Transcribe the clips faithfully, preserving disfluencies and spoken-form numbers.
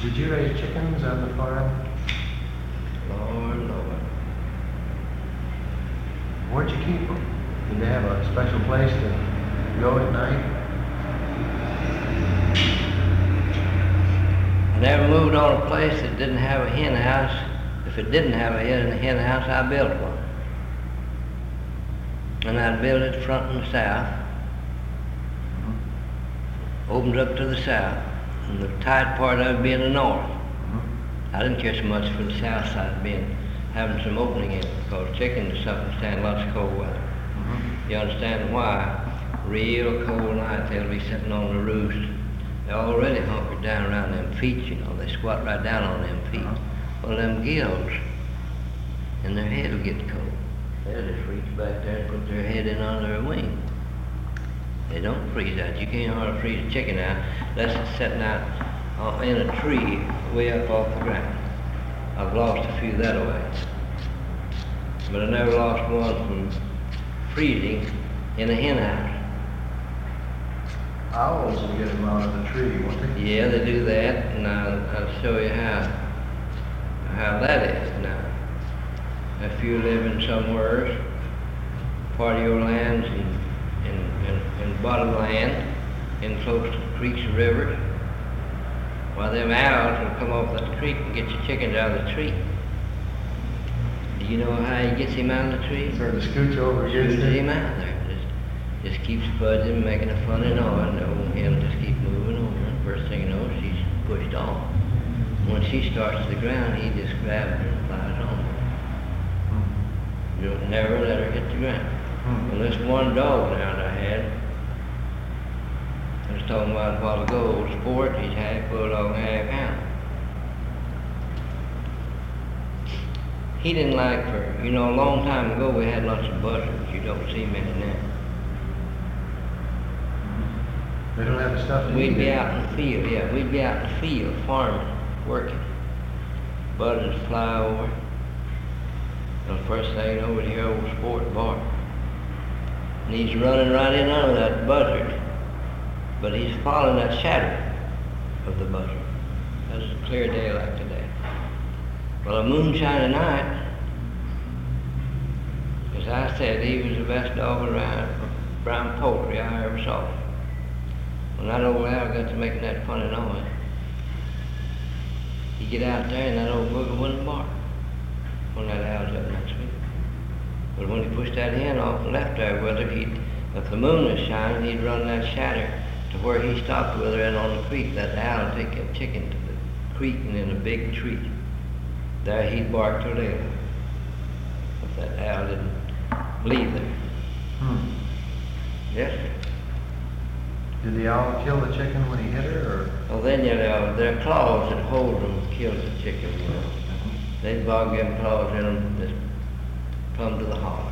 Did you raise chickens on the farm? Lord, Lord. Where'd you keep them? Did they have a special place to go at night? I never moved on a place that didn't have a hen house. If it didn't have a hen, a hen house, I built one. And I'd build it front and south. Opened up to the south. And the tight part of it be in the north. I didn't care so much for the south side being, having some opening in it, because chicken is something that stand lots of cold weather. Mm-hmm. You understand why? Real cold night, they'll be sitting on the roost. They're already hunkered down around them feet, you know. They squat right down on them feet. Uh-huh. Well, them gills, and their head will get cold. They'll just reach back there and put their head in under their wing. They don't freeze out. You can't hardly freeze a chicken out unless it's sitting out uh, in a tree way up off the ground. I've lost a few that way. But I never lost one from freezing in a hen house. Owls will get them out of the tree, won't they? Yeah, they do that, and I'll, I'll show you how how that is now. If you're living somewhere, part of your land's in, in, in, in bottomland, in close to creeks and rivers, well, them owls will come off that creek and get your chickens out of the tree. Do you know how he gets him out of the tree? Sort of scooch over against Scooches him out there. Just keeps fudging, making a funny noise, and the old hen just keep moving over. And first thing you know, she's pushed off. When she starts to the ground, he just grabs her and flies on her. Hmm. You don't never let her hit the ground. Hmm. Well, this one dog now that I had, I was talking about a while ago, old Sport, he's half bulldog and half hound. He didn't like her. You know, a long time ago we had lots of buzzards. You don't see many now. They don't have the stuff to We'd eat be it. out in the field, yeah, we'd be out in the field farming, working. Buzzards fly over. And the first thing you know, we'd hear old Sport bark. And he's running right in under that buzzard. But he's following that shadow of the buzzard. That's a clear day like today. Well, a moonshiny night, as I said, he was the best dog around brown poultry I ever saw. When that old owl got to making that funny noise, he'd get out there and that old booger wouldn't bark when that owl's up next to him. But when he pushed that hen off and left there with her, he'd, if the moon was shining, he'd run that shadow to where he stopped with her and on the creek. That owl would take that chicken to the creek and in a big tree. There he'd bark till daylight. If that owl didn't leave there. Hmm. Yes, sir. Did the owl kill the chicken when he hit her, or? Well, then, you know, their claws that hold them kills the chicken, you know. They'd bog them claws in them, just plumb to the holler.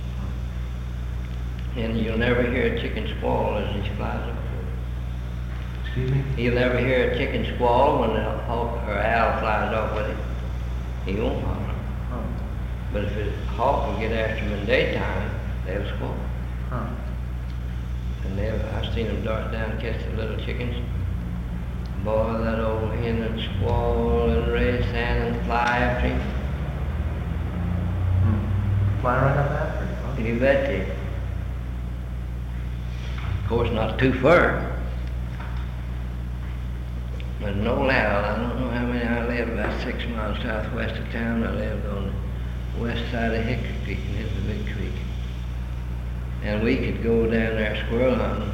And you'll never hear a chicken squall as he flies up. Excuse me? You'll never hear a chicken squall when a hawk or owl flies off with it. He won't holler. Oh. But if a hawk will get after him in daytime, they'll squall. Huh. And they'll, I've seen them dart down and catch the little chickens. Boy, that old hen would squall and raise sand and fly after him. Hmm. Fly right up after him, huh? You bet you. Of course, not too far. But an old owl, I don't know how many, I lived about six miles southwest of town. I lived on the west side of Hickory Creek, and it's a big creek. And we could go down there squirrel hunting.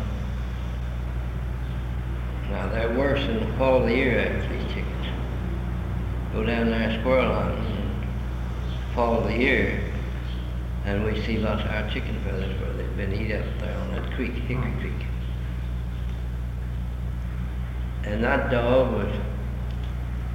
Now, they're worse in the fall of the year after these chickens. Go down there squirrel hunting in the fall of the year, and we see lots of our chicken feathers where they've been eaten up there on that creek, Hickory Creek. And that dog was